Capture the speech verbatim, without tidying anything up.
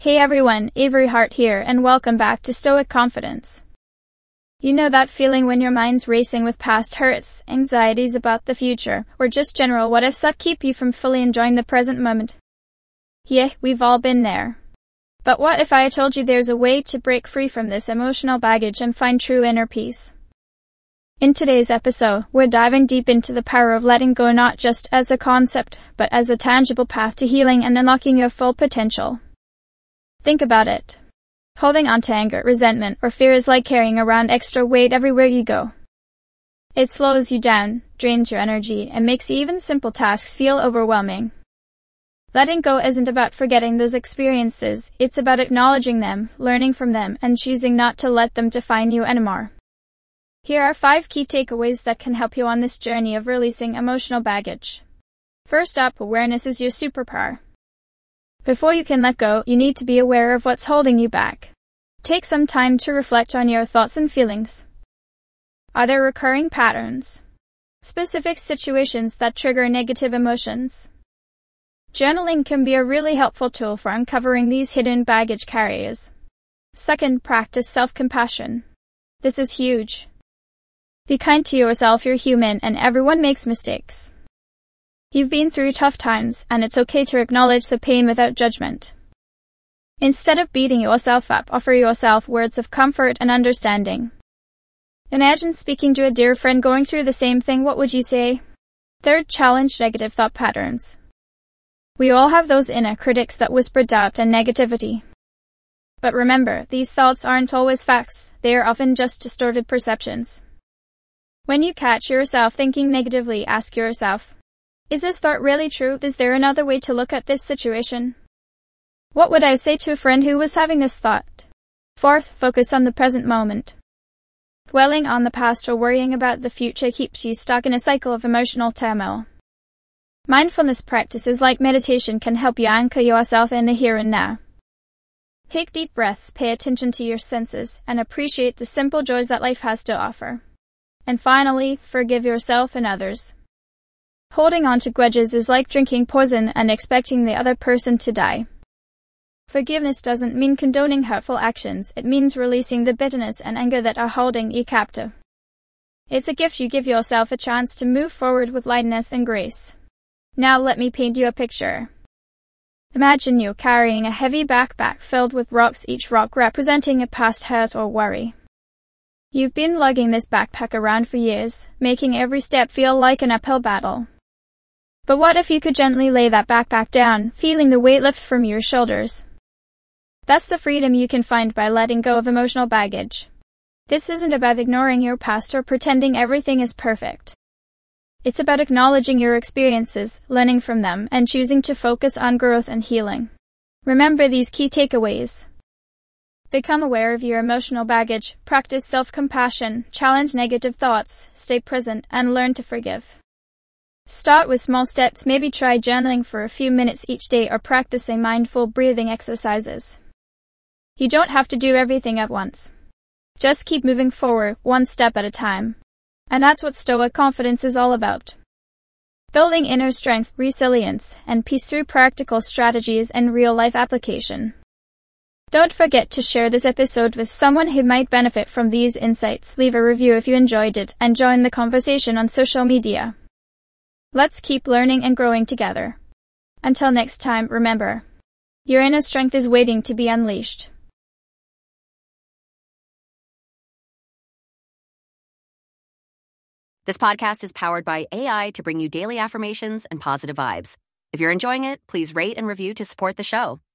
Hey everyone, Avery Hart here, and welcome back to Stoic Confidence. You know that feeling when your mind's racing with past hurts, anxieties about the future, or just general what-ifs that keep you from fully enjoying the present moment? Yeah, we've all been there. But what if I told you there's a way to break free from this emotional baggage and find true inner peace? In today's episode, we're diving deep into the power of letting go, not just as a concept, but as a tangible path to healing and unlocking your full potential. Think about it. Holding on to anger, resentment, or fear is like carrying around extra weight everywhere you go. It slows you down, drains your energy, and makes even simple tasks feel overwhelming. Letting go isn't about forgetting those experiences, it's about acknowledging them, learning from them, and choosing not to let them define you anymore. Here are five key takeaways that can help you on this journey of releasing emotional baggage. First up, awareness is your superpower. Before you can let go, you need to be aware of what's holding you back. Take some time to reflect on your thoughts and feelings. Are there recurring patterns? Specific situations that trigger negative emotions? Journaling can be a really helpful tool for uncovering these hidden baggage carriers. Second, practice self-compassion. This is huge. Be kind to yourself, you're human, and everyone makes mistakes. You've been through tough times, and it's okay to acknowledge the pain without judgment. Instead of beating yourself up, offer yourself words of comfort and understanding. Imagine speaking to a dear friend going through the same thing. What would you say? Third, challenge negative thought patterns. We all have those inner critics that whisper doubt and negativity. But remember, these thoughts aren't always facts, they are often just distorted perceptions. When you catch yourself thinking negatively, ask yourself, is this thought really true? Is there another way to look at this situation? What would I say to a friend who was having this thought? Fourth, focus on the present moment. Dwelling on the past or worrying about the future keeps you stuck in a cycle of emotional turmoil. Mindfulness practices like meditation can help you anchor yourself in the here and now. Take deep breaths, pay attention to your senses, and appreciate the simple joys that life has to offer. And finally, forgive yourself and others. Holding on to grudges is like drinking poison and expecting the other person to die. Forgiveness doesn't mean condoning hurtful actions, it means releasing the bitterness and anger that are holding you captive. It's a gift you give yourself, a chance to move forward with lightness and grace. Now let me paint you a picture. Imagine you're carrying a heavy backpack filled with rocks, each rock representing a past hurt or worry. You've been lugging this backpack around for years, making every step feel like an uphill battle. But what if you could gently lay that backpack down, feeling the weight lift from your shoulders? That's the freedom you can find by letting go of emotional baggage. This isn't about ignoring your past or pretending everything is perfect. It's about acknowledging your experiences, learning from them, and choosing to focus on growth and healing. Remember these key takeaways. Become aware of your emotional baggage, practice self-compassion, challenge negative thoughts, stay present, and learn to forgive. Start with small steps, maybe try journaling for a few minutes each day or practicing mindful breathing exercises. You don't have to do everything at once. Just keep moving forward, one step at a time. And that's what Stoic Confidence is all about. Building inner strength, resilience, and peace through practical strategies and real-life application. Don't forget to share this episode with someone who might benefit from these insights. Leave a review if you enjoyed it, and join the conversation on social media. Let's keep learning and growing together. Until next time, remember, your inner strength is waiting to be unleashed. This podcast is powered by A I to bring you daily affirmations and positive vibes. If you're enjoying it, please rate and review to support the show.